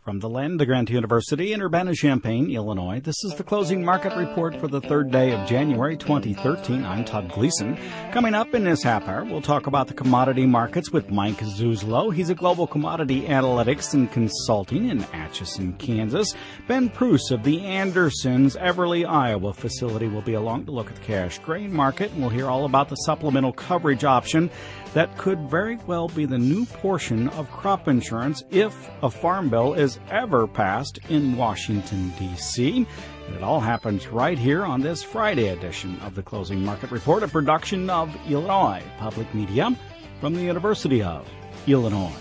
From the land of Grant University in Urbana-Champaign, Illinois, this is the closing market report for the third day of January 2013. I'm Todd Gleason. Coming up in this half hour, we'll talk about the commodity markets with Mike Zuzlo. He's a global commodity analytics and consulting in Atchison, Kansas. Ben Pruce of the Andersons Everly, Iowa facility will be along to look at the cash grain market, and we'll hear all about the supplemental coverage option that could very well be the new portion of crop insurance if a farm bill is ever passed in Washington, D.C. And it all happens right here on this Friday edition of the Closing Market Report, a production of Illinois Public Media from the University of Illinois.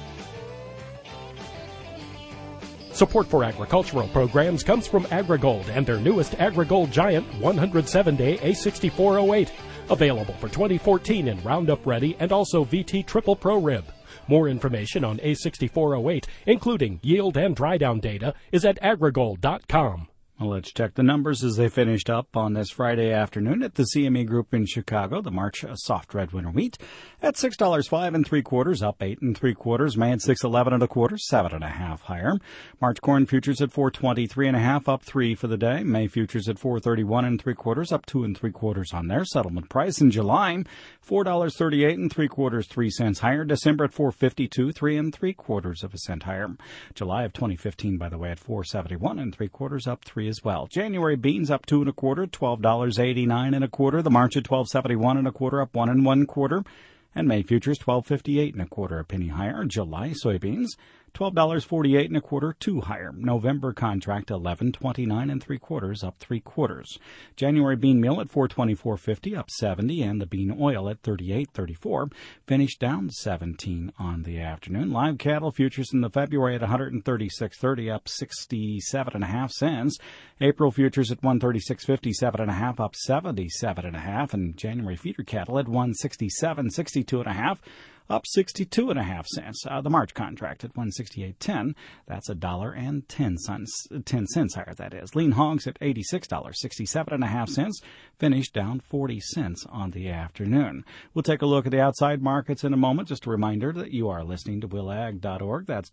Support for agricultural programs comes from AgriGold and their newest AgriGold Giant 107-day A6408. Available for 2014 in Roundup Ready and also VT Triple Pro Rib. More information on A6408, including yield and dry down data, is at agrigold.com. Well, let's check the numbers as they finished up on this Friday afternoon at the CME Group in Chicago. The March soft red winter wheat at $6.05 3/4, up 8 3/4. May at $6.11 1/4, 7.5 higher. March corn futures at $4.23 1/2, up 3 for the day. May futures at $4.31 3/4, up 2 3/4 on their settlement price. In July, $4.38 3/4, 3 cents higher. December at $4.52, 3 3/4 cent higher. July of 2015, by the way, at $4.71 3/4, up 3 as well. January beans up 2 1/4, $12.89 1/4. The March at $12.71 1/4, up 1 1/4. And May futures $12.58 1/4, a penny higher. July soybeans $12.48 1/4, 2 higher. November contract $11.29 3/4, up 3/4. January bean meal at $4.24.50, up 70, and the bean oil at $38.34, finished down 17 on the afternoon. Live cattle futures in the February at $136.30, up 67.5 cents. April futures at $136.50, 7.5, up 77.5, and January feeder cattle at $167.62 1/2. Up 62.5 cents. The March contract at $168.10. That's $1.10 higher. That is. Lean hogs at $86.67 1/2, finished down 40 cents on the afternoon. We'll take a look at the outside markets in a moment. Just a reminder that you are listening to willag.org. That's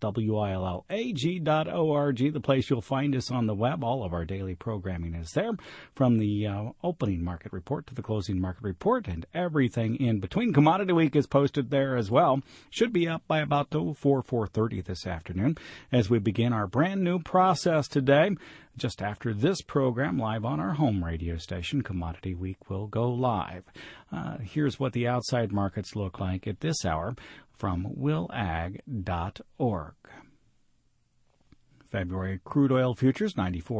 WILLAG.org, the place you'll find us on the web. All of our daily programming is there, from the opening market report to the closing market report, and everything in between. Commodity Week is posted there as well. Should be up by about 4:30 this afternoon as we begin our brand new process today. Just after this program, live on our home radio station, Commodity Week will go live. Here's what the outside markets look like at this hour from willag.org. February crude oil futures,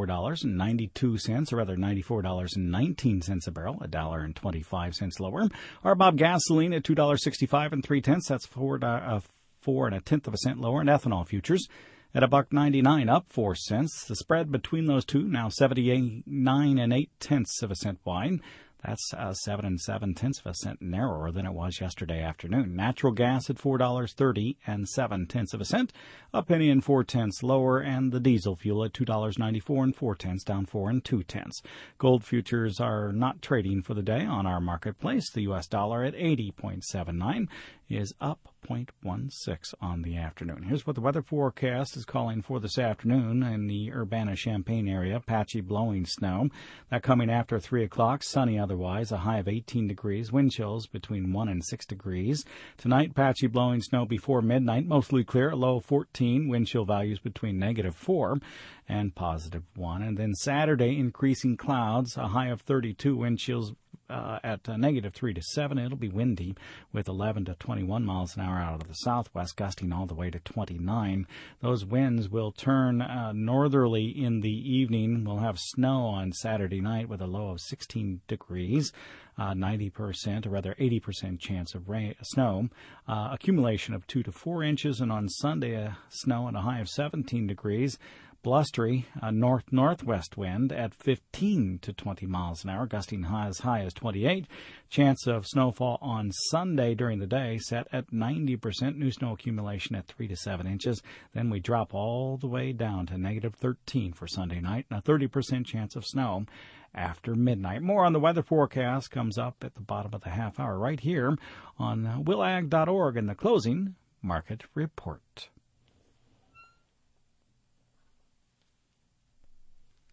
$94.92, or rather $94.19 a barrel, $1.25 lower. RBOB gasoline at $2.65 3/10, that's 4 1/10 cent lower. And ethanol futures at $1.99, up 4 cents. The spread between those two now 79 8/10 cent wide. That's 7 7/10 cent narrower than it was yesterday afternoon. Natural gas at $4.30 7/10 cent, a penny and 4/10 lower, and the diesel fuel at $2.94 4/10, down 4 2/10. Gold futures are not trading for the day on our marketplace. The U.S. dollar at 80.79 is up 0.16 on the afternoon. Here's what the weather forecast is calling for this afternoon in the Urbana-Champaign area. Patchy blowing snow. That coming after 3 o'clock. Sunny otherwise. A high of 18 degrees. Wind chills between 1 and 6 degrees. Tonight, patchy blowing snow before midnight. Mostly clear. A low of 14. Wind chill values between -4 and +1. And then Saturday, increasing clouds. A high of 32. Wind chills at -3 to 7. It'll be windy with 11 to 21 miles an hour out of the southwest, gusting all the way to 29. Those winds will turn northerly in the evening. We'll have snow on Saturday night with a low of 16 degrees. 90%, or rather 80% chance of snow. Accumulation of 2 to 4 inches, and on Sunday, snow and a high of 17 degrees. Blustery, north-northwest wind at 15 to 20 miles an hour, gusting as high as 28. Chance of snowfall on Sunday during the day set at 90%. New snow accumulation at 3 to 7 inches. Then we drop all the way down to -13 for Sunday night, and a 30% chance of snow after midnight. More on the weather forecast comes up at the bottom of the half hour right here on willag.org in the closing market report.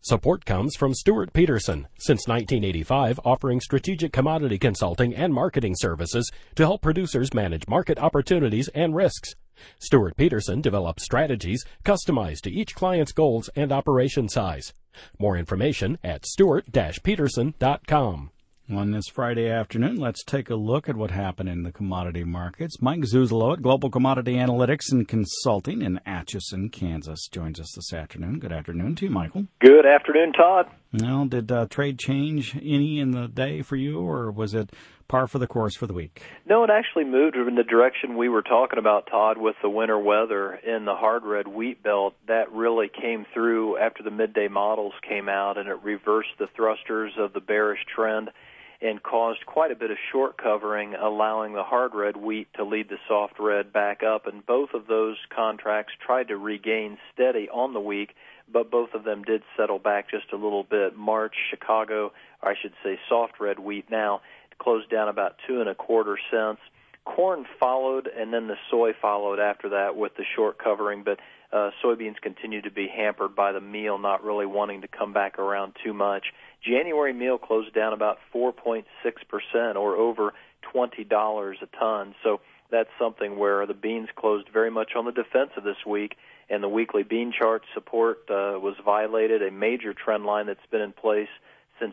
Support comes from Stuart Peterson, since 1985 offering strategic commodity consulting and marketing services to help producers manage market opportunities and risks. Stuart Peterson develops strategies customized to each client's goals and operation size. More information at stuart-peterson.com. On this Friday afternoon, let's take a look at what happened in the commodity markets. Mike Zuzolo at Global Commodity Analytics and Consulting in Atchison, Kansas, joins us this afternoon. Good afternoon to you, Michael. Good afternoon, Todd. Well, did trade change any in the day for you, or was it par for the course for the week? No, it actually moved in the direction we were talking about, Todd, with the winter weather in the hard red wheat belt. That really came through after the midday models came out, and it reversed the thrusters of the bearish trend and caused quite a bit of short covering, allowing the hard red wheat to lead the soft red back up. And both of those contracts tried to regain steady on the week, but both of them did settle back just a little bit. March, Chicago, or I should say soft red wheat now, closed down about 2.25 cents. Corn followed, and then the soy followed after that with the short covering, but soybeans continue to be hampered by the meal not really wanting to come back around too much. January meal closed down about 4.6% or over $20 a ton. So that's something where the beans closed very much on the defensive this week, and the weekly bean chart support was violated. A major trend line that's been in place since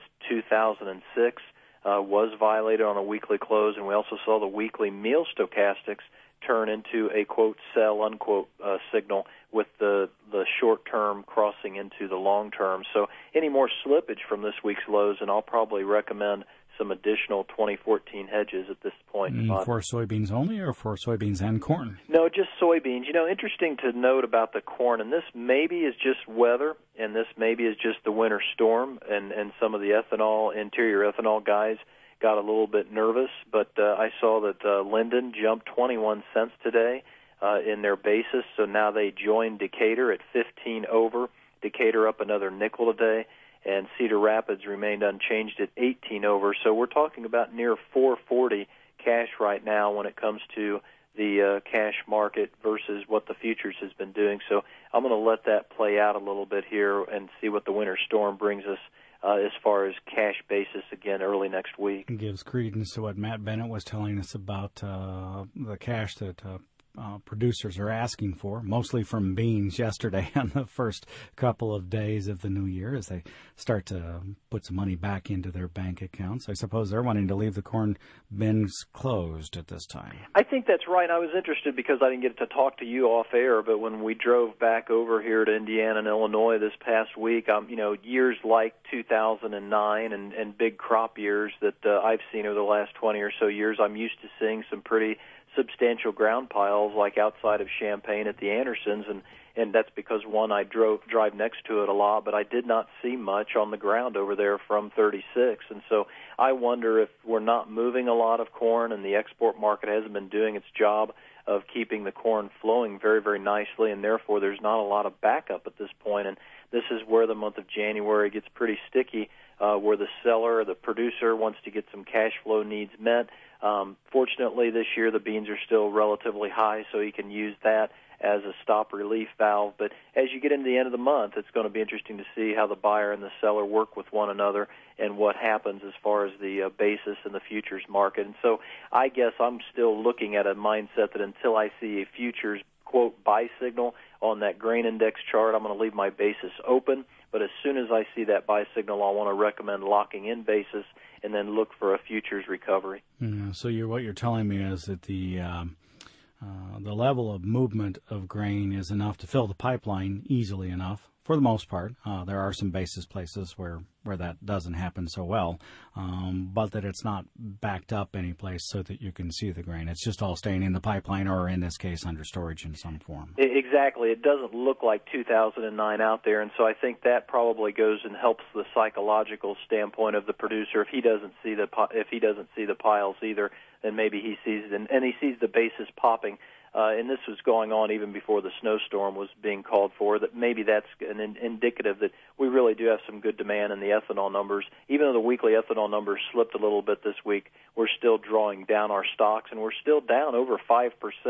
2006 was violated on a weekly close, and we also saw the weekly meal stochastics turn into a, quote, sell, unquote, signal with the short term crossing into the long term. So any more slippage from this week's lows, and I'll probably recommend some additional 2014 hedges at this point. For soybeans only, or for soybeans and corn? No, just soybeans. You know, interesting to note about the corn, and this maybe is just weather, and this maybe is just the winter storm, and some of the interior ethanol guys got a little bit nervous, but I saw that Linden jumped 21 cents today in their basis, so now they joined Decatur at 15 over. Decatur up another nickel today, and Cedar Rapids remained unchanged at 18 over. So we're talking about near 440 cash right now when it comes to the cash market versus what the futures has been doing. So I'm going to let that play out a little bit here and see what the winter storm brings us as far as cash basis again early next week. It gives credence to what Matt Bennett was telling us about the cash that producers are asking for, mostly from beans yesterday on the first couple of days of the new year as they start to put some money back into their bank accounts. I suppose they're wanting to leave the corn bins closed at this time. I think that's right. I was interested because I didn't get to talk to you off air, but when we drove back over here to Indiana and Illinois this past week, years like 2009 and big crop years that I've seen over the last 20 or so years, I'm used to seeing some pretty substantial ground piles like outside of Champaign at the Andersons, and that's because, one, I drive next to it a lot, but I did not see much on the ground over there from 36. And so I wonder if we're not moving a lot of corn and the export market hasn't been doing its job of keeping the corn flowing very, very nicely, and therefore there's not a lot of backup at this point. And this is where the month of January gets pretty sticky, where the seller, the producer, wants to get some cash flow needs met. Fortunately, this year the beans are still relatively high, so he can use that as a stop relief valve. But as you get into the end of the month, it's going to be interesting to see how the buyer and the seller work with one another and what happens as far as the basis in the futures market. And so I guess I'm still looking at a mindset that until I see a futures, quote, buy signal on that grain index chart, I'm going to leave my basis open. But as soon as I see that buy signal, I want to recommend locking in basis and then look for a futures recovery. Yeah, so what you're telling me is that the level of movement of grain is enough to fill the pipeline easily enough, for the most part. There are some basis places where that doesn't happen so well, but that it's not backed up any place so that you can see the grain. It's just all staying in the pipeline, or in this case, under storage in some form. Exactly. It doesn't look like 2009 out there, and so I think that probably goes and helps the psychological standpoint of the producer. If he doesn't see the piles either, then maybe he sees it, and he sees the basis popping. And this was going on even before the snowstorm was being called for, that maybe that's an indicative that we really do have some good demand in the ethanol numbers. Even though the weekly ethanol numbers slipped a little bit this week, we're still drawing down our stocks, and we're still down over 5%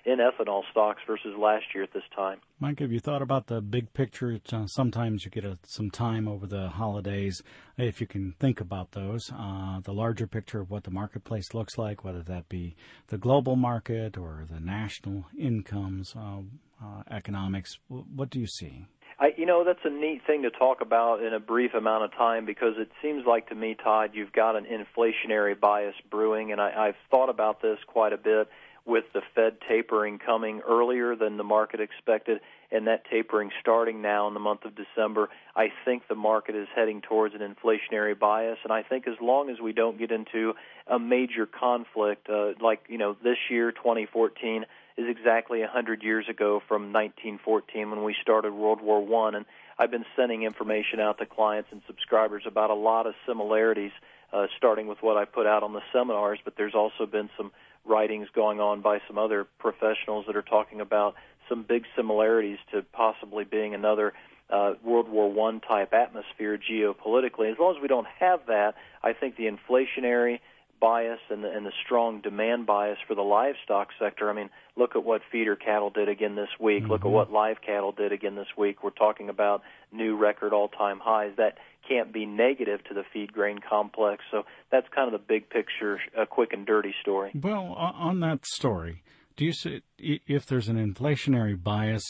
in ethanol stocks versus last year at this time. Mike, have you thought about the big picture? Sometimes you get some time over the holidays, if you can think about those, the larger picture of what the marketplace looks like, whether that be the global market or the national incomes, economics. What do you see? That's a neat thing to talk about in a brief amount of time, because it seems like to me, Todd, you've got an inflationary bias brewing, and I've thought about this quite a bit with the Fed tapering coming earlier than the market expected, and that tapering starting now in the month of December. I think the market is heading towards an inflationary bias, and I think as long as we don't get into a major conflict, this year, 2014, is exactly 100 years ago from 1914 when we started World War I, and I've been sending information out to clients and subscribers about a lot of similarities, starting with what I put out on the seminars, but there's also been some writings going on by some other professionals that are talking about some big similarities to possibly being another World War I type atmosphere geopolitically. As long as we don't have that, I think the inflationary bias and the strong demand bias for the livestock sector. I mean, look at what feeder cattle did again this week. Mm-hmm. Look at what live cattle did again this week. We're talking about new record all-time highs. That can't be negative to the feed grain complex. So that's kind of the big picture, quick and dirty story. Well, on that story, do you see if there's an inflationary bias,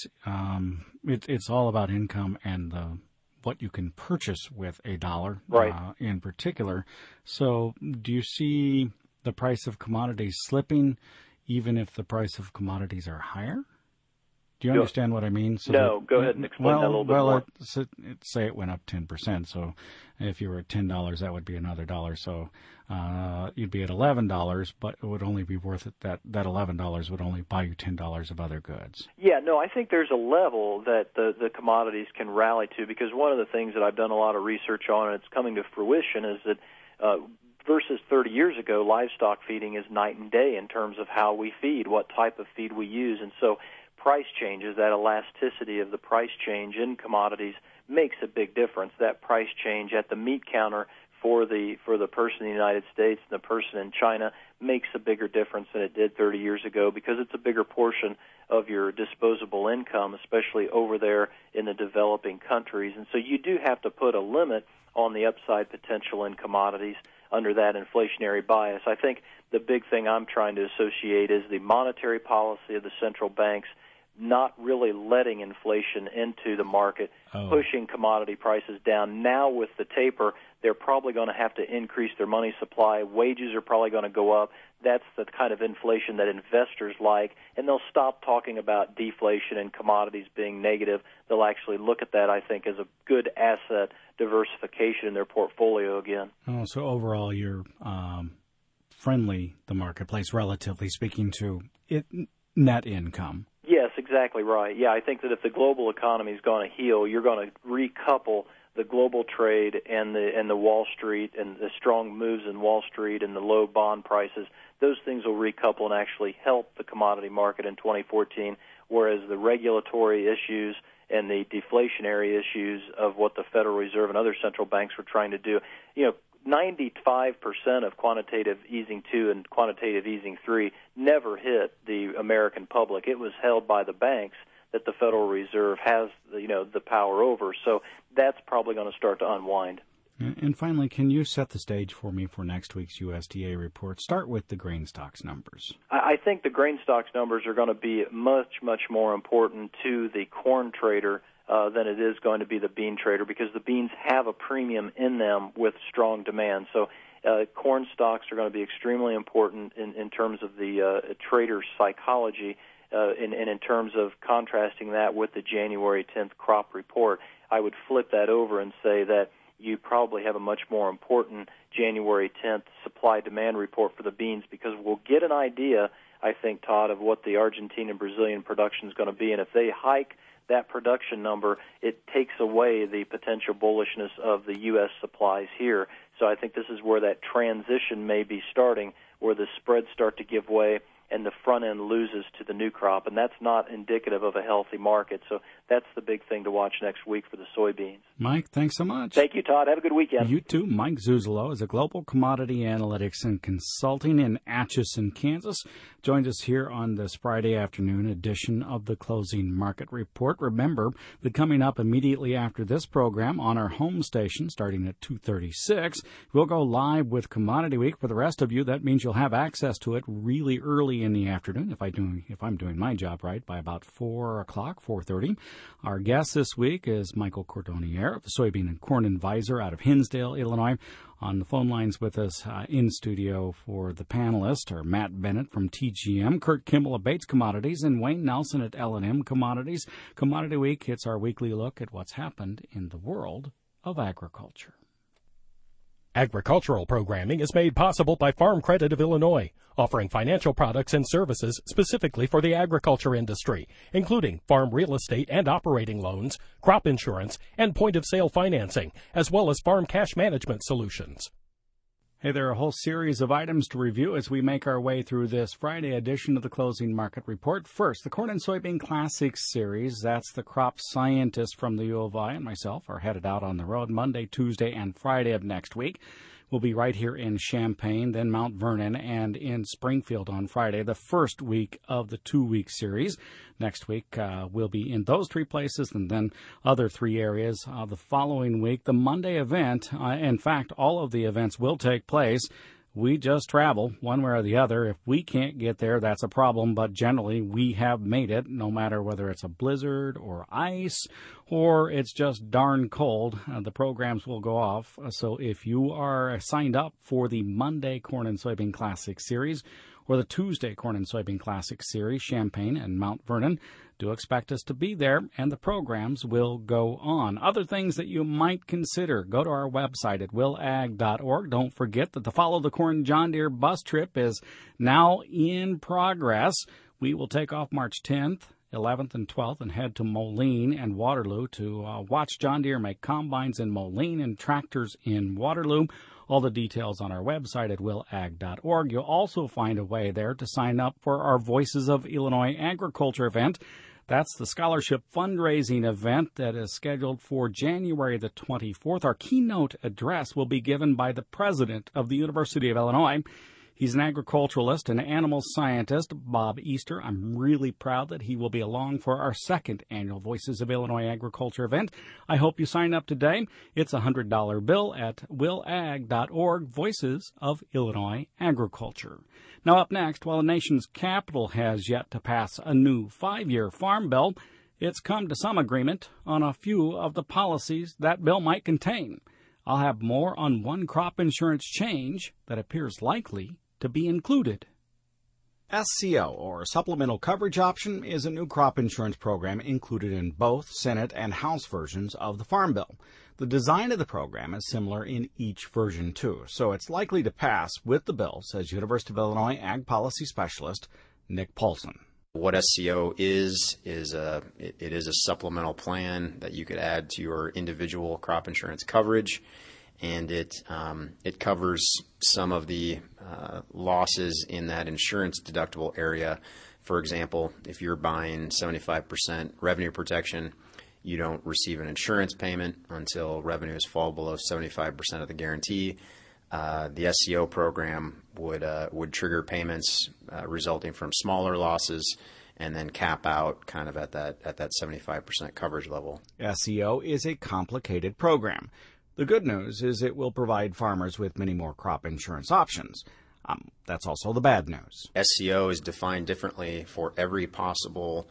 it's all about income and what you can purchase with a dollar, right, in particular. So do you see the price of commodities slipping even if the price of commodities are higher? Do you understand what I mean? So no, go ahead and explain that a little bit more. Say it went up 10%. So if you were at $10, that would be another dollar. So you'd be at $11, but it would only be worth it. That $11 would only buy you $10 of other goods. Yeah, no, I think there's a level that the commodities can rally to, because one of the things that I've done a lot of research on, and it's coming to fruition, is that versus 30 years ago, livestock feeding is night and day in terms of how we feed, what type of feed we use. And so price changes, that elasticity of the price change in commodities makes a big difference. That price change at the meat counter for the person in the United States and the person in China makes a bigger difference than it did 30 years ago, because it's a bigger portion of your disposable income, especially over there in the developing countries. And so you do have to put a limit on the upside potential in commodities under that inflationary bias. I think the big thing I'm trying to associate is the monetary policy of the central banks not really letting inflation into the market, pushing commodity prices down. Now with the taper, they're probably going to have to increase their money supply. Wages are probably going to go up. That's the kind of inflation that investors like, and they'll stop talking about deflation and commodities being negative. They'll actually look at that, I think, as a good asset diversification in their portfolio again. Oh, so overall, you're friendly, the marketplace, relatively speaking, to net income. Yes, exactly right. Yeah, I think that if the global economy is going to heal, you're going to recouple the global trade and the Wall Street and the strong moves in Wall Street and the low bond prices. Those things will recouple and actually help the commodity market in 2014, whereas the regulatory issues and the deflationary issues of what the Federal Reserve and other central banks were trying to do, 95% of quantitative easing 2 and quantitative easing 3 never hit the American public. It was held by the banks that the Federal Reserve has, the power over. So that's probably going to start to unwind. And finally, can you set the stage for me for next week's USDA report? Start with the grain stocks numbers. I think the grain stocks numbers are going to be much, much more important to the corn trader than it is going to be the bean trader, because the beans have a premium in them with strong demand. So corn stocks are going to be extremely important in terms of the trader psychology and in terms of contrasting that with the January 10th crop report. I would flip that over and say that you probably have a much more important January 10th supply-demand report for the beans, because we'll get an idea, I think, Todd, of what the Argentine and Brazilian production is going to be. And if they hike that production number, it takes away the potential bullishness of the U.S. supplies here. So I think this is where that transition may be starting, where the spreads start to give way and the front end loses to the new crop, and that's not indicative of a healthy market. So that's the big thing to watch next week for the soybeans. Mike, thanks so much. Thank you, Todd. Have a good weekend. You too. Mike Zuzolo is a global commodity analytics and consulting in Atchison, Kansas. joined us here on this Friday afternoon edition of the Closing Market Report. Remember that coming up immediately after this program on our home station, starting at 2:36, we'll go live with Commodity Week. For the rest of you, that means you'll have access to it really early in the afternoon, if I'm doing my job right, by about 4 o'clock, 4:30. Our guest this week is Michael Cordonnier, the Soybean and Corn Advisor out of Hinsdale, Illinois. On the phone lines with us in studio for the panelists are Matt Bennett from TGM, Kurt Kimball of Bates Commodities, and Wayne Nelson at L&M Commodities. Commodity Week, it's our weekly look at what's happened in the world of agriculture. Agricultural programming is made possible by Farm Credit of Illinois, offering financial products and services specifically for the agriculture industry, including farm real estate and operating loans, crop insurance, and point-of-sale financing, as well as farm cash management solutions. Hey, there are a whole series of items to review as we make our way through this Friday edition of the Closing Market Report. First, the Corn and Soybean Classics Series. That's the crop scientists from the U of I and myself are headed out on the road Monday, Tuesday, and Friday of next week. We'll be right here in Champaign, then Mount Vernon, and in Springfield on Friday, the first week of the 2-week series. Next week, we'll be in those 3 places and then other 3 areas. The following week, the Monday event, in fact, all of the events will take place. We just travel one way or the other. If we can't get there, that's a problem, but generally we have made it, no matter whether it's a blizzard or ice or it's just darn cold. The programs will go off. So if you are signed up for the Monday Corn and Soybean Classic Series or the Tuesday Corn and Soybean Classic Series, Champaign and Mount Vernon, do expect us to be there, and the programs will go on. Other things that you might consider, go to our website at willag.org. Don't forget that the Follow the Corn John Deere bus trip is now in progress. We will take off March 10th, 11th, and 12th and head to Moline and Waterloo to watch John Deere make combines in Moline and tractors in Waterloo. All the details on our website at willag.org. You'll also find a way there to sign up for our Voices of Illinois Agriculture event. That's the scholarship fundraising event that is scheduled for January the 24th. Our keynote address will be given by the president of the University of Illinois. He's an agriculturalist and animal scientist, Bob Easter. I'm really proud that he will be along for our second annual Voices of Illinois Agriculture event. I hope you sign up today. It's a $100 bill at willag.org, Voices of Illinois Agriculture. Now up next, while the nation's capital has yet to pass a new 5-year farm bill, it's come to some agreement on a few of the policies that bill might contain. I'll have more on one crop insurance change that appears likely to be included. SCO, or Supplemental Coverage Option, is a new crop insurance program included in both Senate and House versions of the Farm Bill. The design of the program is similar in each version, too, so it's likely to pass with the bill, says University of Illinois Ag Policy Specialist Nick Paulson. What SCO is it is a supplemental plan that you could add to your individual crop insurance coverage, and it covers some of the losses in that insurance deductible area. For example, if you're buying 75% revenue protection, you don't receive an insurance payment until revenues fall below 75% of the guarantee. The SCO program would trigger payments resulting from smaller losses and then cap out kind of at that 75% coverage level. SCO is a complicated program. The good news is it will provide farmers with many more crop insurance options. That's also the bad news. SCO is defined differently for every possible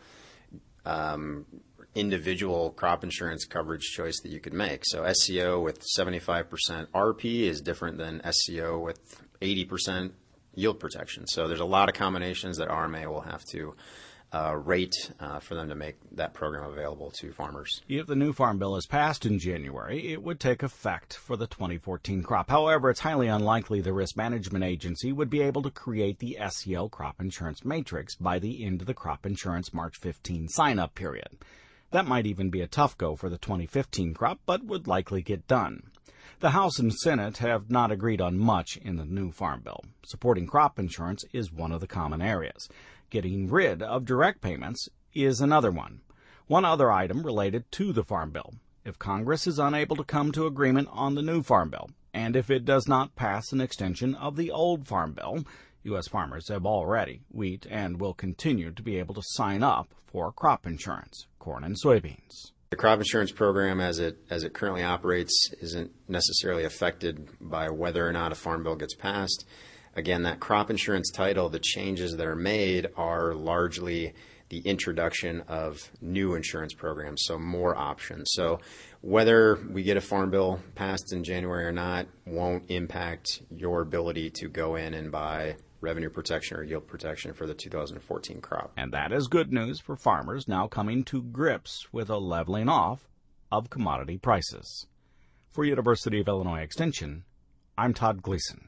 individual crop insurance coverage choice that you could make. So SCO with 75% RP is different than SCO with 80% yield protection. So there's a lot of combinations that RMA will have to rate for them to make that program available to farmers. If the new Farm Bill is passed in January, it would take effect for the 2014 crop. However, it's highly unlikely the Risk Management Agency would be able to create the SCO crop insurance matrix by the end of the crop insurance March 15 sign-up period. That might even be a tough go for the 2015 crop, but would likely get done. The House and Senate have not agreed on much in the new Farm Bill. Supporting crop insurance is one of the common areas. Getting rid of direct payments is another one. One other item related to the Farm Bill. If Congress is unable to come to agreement on the new Farm Bill, and if it does not pass an extension of the old Farm Bill, U.S. farmers have already wheat and will continue to be able to sign up for crop insurance, corn and soybeans. The crop insurance program as it currently operates isn't necessarily affected by whether or not a farm bill gets passed. Again, that crop insurance title, the changes that are made are largely the introduction of new insurance programs, so more options. So whether we get a farm bill passed in January or not won't impact your ability to go in and buy revenue protection or yield protection for the 2014 crop. And that is good news for farmers now coming to grips with a leveling off of commodity prices. For University of Illinois Extension, I'm Todd Gleason.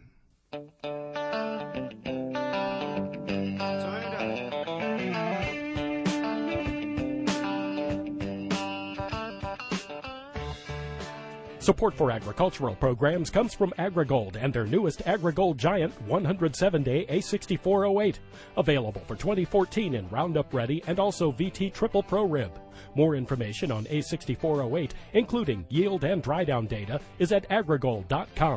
Support for agricultural programs comes from AgriGold and their newest AgriGold Giant 107-day A6408. Available for 2014 in Roundup Ready and also VT Triple Pro Rib. More information on A6408, including yield and dry down data, is at agrigold.com.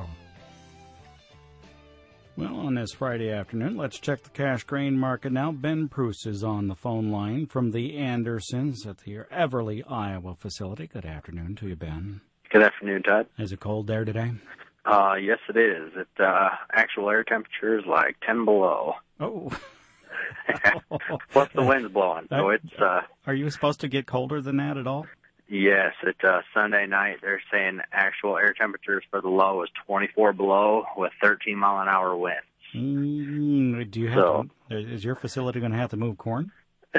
Well, on this Friday afternoon, let's check the cash grain market now. Ben Pruce is on the phone line from the Andersons at the Everly, Iowa facility. Good afternoon to you, Ben. Good afternoon, Todd. Is it cold there today? Yes, it is. Actual air temperature is like 10 below. Oh. Plus the wind's blowing, so it's... Are you supposed to get colder than that at all? Yes, it's Sunday night. They're saying actual air temperatures for the low is 24 below with 13-mile-an-hour winds. Do you have is your facility going to have to move corn?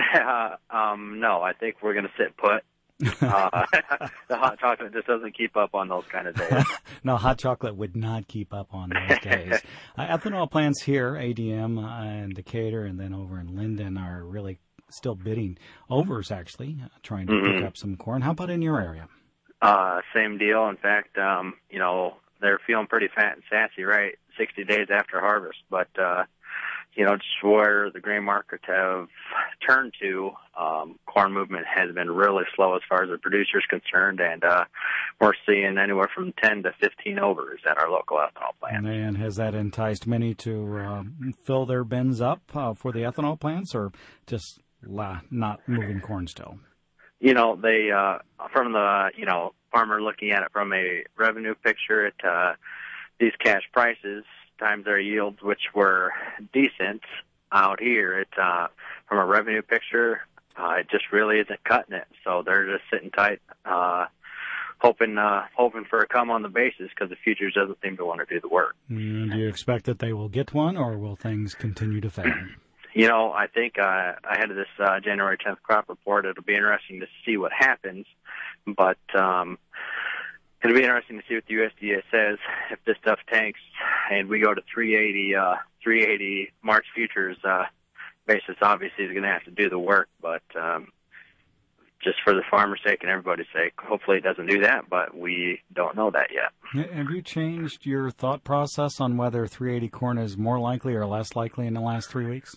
No, I think we're going to sit put. The hot chocolate just doesn't keep up on those kind of days. No, hot chocolate would not keep up on those days. Ethanol plants here, ADM in Decatur and then over in Linden, are really still bidding overs, actually, trying to pick up some corn. How about in your area? Same deal. In fact, they're feeling pretty fat and sassy, right, 60 days after harvest. But, just where the grain markets have turned to, corn movement has been really slow as far as the producer's concerned, and we're seeing anywhere from 10 to 15 overs at our local ethanol plant. And has that enticed many to fill their bins up for the ethanol plants, or just not moving corn still? They from the farmer looking at it from a revenue picture at these cash prices times their yields, which were decent out here, it from a revenue picture, it just really isn't cutting it. So they're just sitting tight, hoping for a come on the basis, because the futures doesn't seem to want to do the work. Do you expect that they will get one, or will things continue to fail? I think ahead of this January 10th crop report, it'll be interesting to see what happens. But it'll be interesting to see what the USDA says if this stuff tanks and we go to 380 March futures basis. Obviously, is going to have to do the work, but just for the farmer's sake and everybody's sake, hopefully it doesn't do that, but we don't know that yet. Have you changed your thought process on whether 380 corn is more likely or less likely in the last 3 weeks?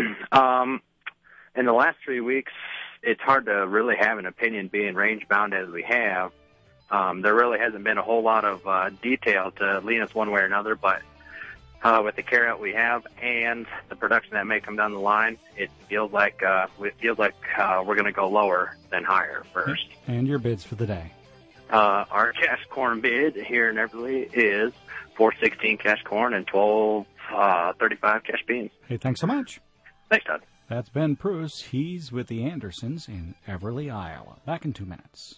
In the last 3 weeks, it's hard to really have an opinion being range-bound as we have. There really hasn't been a whole lot of detail to lean us one way or another, but with the carryout we have and the production that may come down the line, it feels like we're going to go lower than higher first. And your bids for the day? Our cash corn bid here in Everly is $4.16 cash corn and $12.35 cash beans. Hey, thanks so much. Thanks, Todd. That's Ben Pruce. He's with the Andersons in Everly, Iowa. Back in 2 minutes.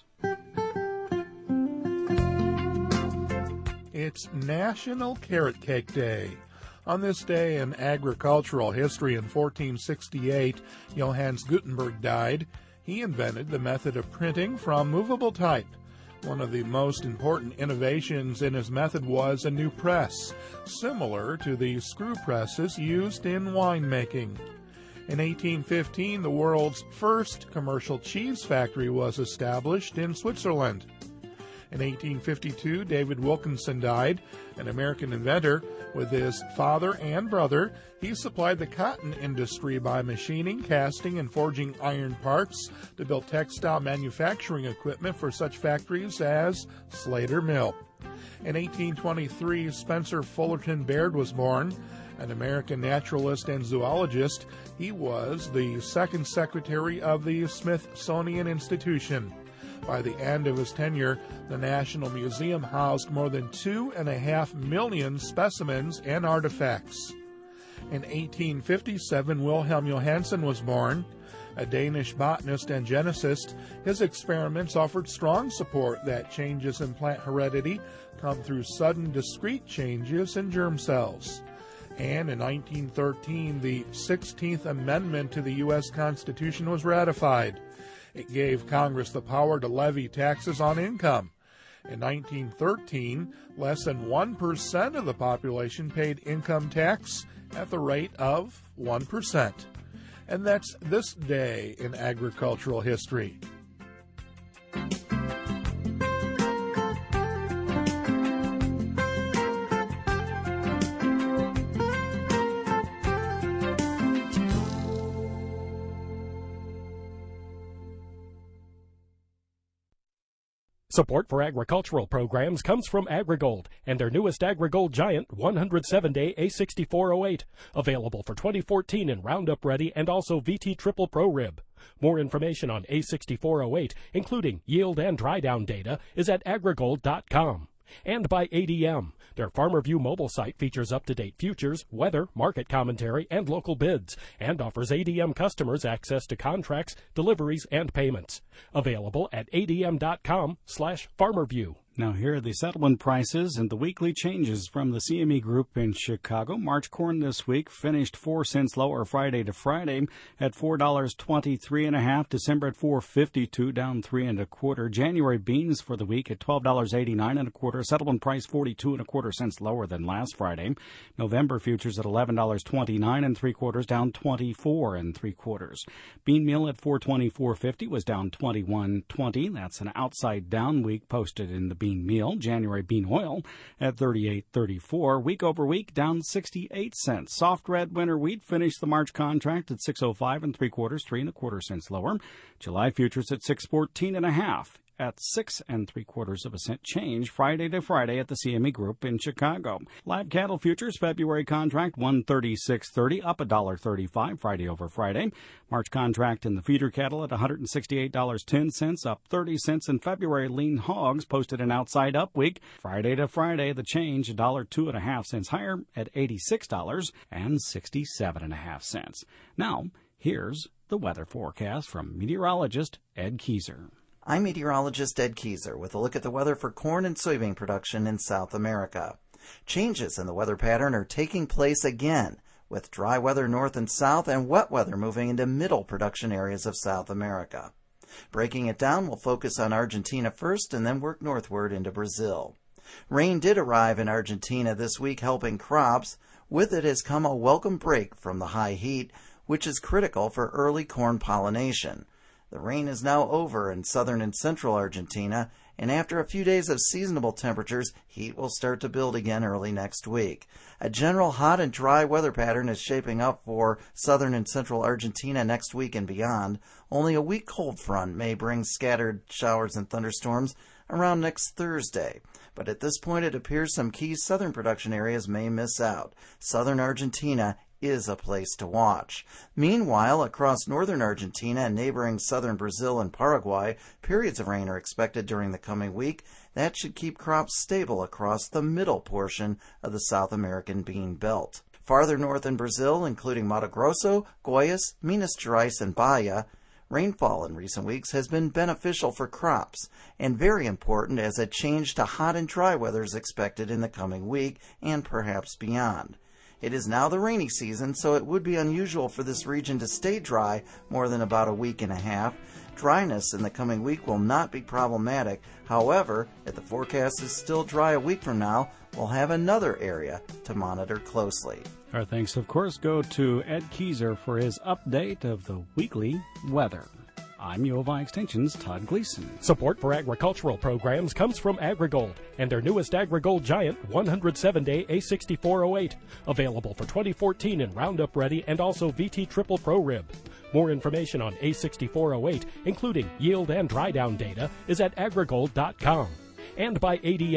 It's National Carrot Cake Day. On this day in agricultural history in 1468, Johannes Gutenberg died. He invented the method of printing from movable type. One of the most important innovations in his method was a new press, similar to the screw presses used in winemaking. In 1815, the world's first commercial cheese factory was established in Switzerland. In 1852, David Wilkinson died, an American inventor. With his father and brother, he supplied the cotton industry by machining, casting, and forging iron parts to build textile manufacturing equipment for such factories as Slater Mill. In 1823, Spencer Fullerton Baird was born. An American naturalist and zoologist, he was the second secretary of the Smithsonian Institution. By the end of his tenure, the National Museum housed more than 2.5 million specimens and artifacts. In 1857, Wilhelm Johansen was born. A Danish botanist and geneticist, his experiments offered strong support that changes in plant heredity come through sudden discrete changes in germ cells. And in 1913, the 16th Amendment to the U.S. Constitution was ratified. It gave Congress the power to levy taxes on income. In 1913, less than 1% of the population paid income tax at the rate of 1%. And that's this day in agricultural history. Support for agricultural programs comes from AgriGold and their newest AgriGold Giant 107-day A6408, available for 2014 in Roundup Ready and also VT Triple Pro Rib. More information on A6408, including yield and dry down data, is at agrigold.com. And by ADM. Their FarmerView mobile site features up-to-date futures, weather, market commentary, and local bids, and offers ADM customers access to contracts, deliveries, and payments. Available at adm.com/FarmerView. Now here are the settlement prices and the weekly changes from the CME Group in Chicago. March corn this week finished 4 cents lower Friday to Friday at $4.23.5. December at $4.52, down 3 1/4. January beans for the week at $12.89 1/4. Settlement price 42 1/4 cents lower than last Friday. November futures at $11.29 3/4, down 24 3/4. Bean meal at $4.24.50 was down 21.20. That's an outside down week posted in the bean meal. January bean oil at $38.34. Week over week down 68 cents. Soft red winter wheat finished the March contract at $6.05 3/4, 3 1/4 cents lower. July futures at $6.14.5. at 6 3/4 cent change Friday to Friday at the CME Group in Chicago. Live cattle futures February contract 136.30, up $1.35 Friday over Friday. March contract in the feeder cattle at $168.10, up 30 cents. And February lean hogs posted an outside up week. Friday to Friday the change $1.02.5 higher at $86.67.5. Now here's the weather forecast from meteorologist Ed Keyser. I'm meteorologist Ed Keyser with a look at the weather for corn and soybean production in South America. Changes in the weather pattern are taking place again, with dry weather north and south and wet weather moving into middle production areas of South America. Breaking it down, we'll focus on Argentina first and then work northward into Brazil. Rain did arrive in Argentina this week, helping crops. With it has come a welcome break from the high heat, which is critical for early corn pollination. The rain is now over in southern and central Argentina, and after a few days of seasonable temperatures, heat will start to build again early next week. A general hot and dry weather pattern is shaping up for southern and central Argentina next week and beyond. Only a weak cold front may bring scattered showers and thunderstorms around next Thursday. But at this point, it appears some key southern production areas may miss out. Southern Argentina is a place to watch. Meanwhile, across northern Argentina and neighboring southern Brazil and Paraguay, periods of rain are expected during the coming week. That should keep crops stable across the middle portion of the South American bean belt. Farther north in Brazil, including Mato Grosso, Goiás, Minas Gerais, and Bahia, rainfall in recent weeks has been beneficial for crops and very important as a change to hot and dry weather is expected in the coming week and perhaps beyond. It is now the rainy season, so it would be unusual for this region to stay dry more than about a week and a half. Dryness in the coming week will not be problematic. However, if the forecast is still dry a week from now, we'll have another area to monitor closely. Our thanks, of course, go to Ed Keyser for his update of the weekly weather. I'm U of I Extension's Todd Gleason. Support for agricultural programs comes from AgriGold and their newest AgriGold Giant 107-day A6408, available for 2014 in Roundup Ready and also VT Triple Pro Rib. More information on A6408, including yield and dry down data, is at agrigold.com. And by ADM.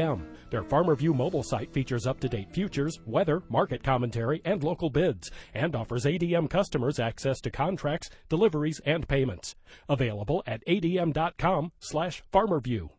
Their FarmerView mobile site features up-to-date futures, weather, market commentary, and local bids, and offers ADM customers access to contracts, deliveries, and payments. Available at adm.com/FarmerView.